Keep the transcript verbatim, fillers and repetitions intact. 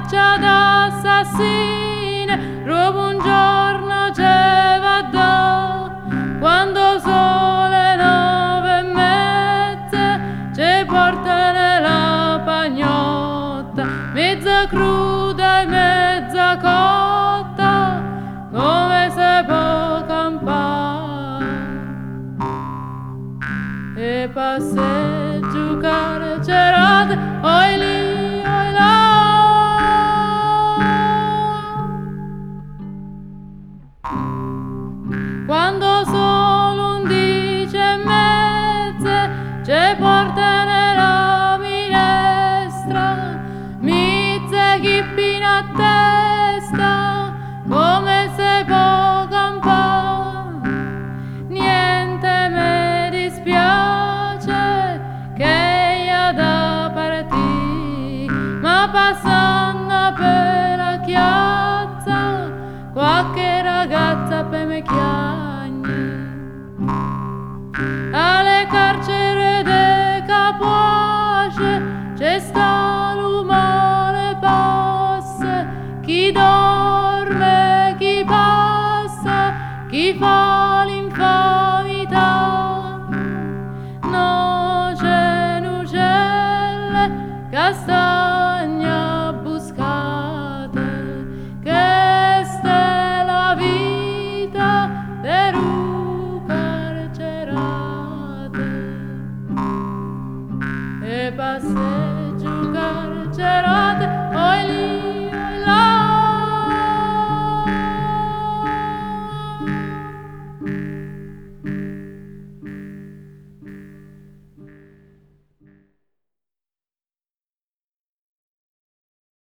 faccia d'assassine, rubo un giorno ce vada, quando sono le nove e mezza, ci porta nella pagnotta, mezza cruda e mezza cotta, come se può campare. E passe giocare cerate, oi lì, oi là. Quando sono undici e mezza, ci porta nella minestra, mizze chippina a testa, come se può campare. Niente mi dispiace che io da partì, ma passando per la chiazza, qualche ragazza per me chiagni. Alle carcere de Capace c'è sta l'umane passa, chi dorme, chi passa, chi fa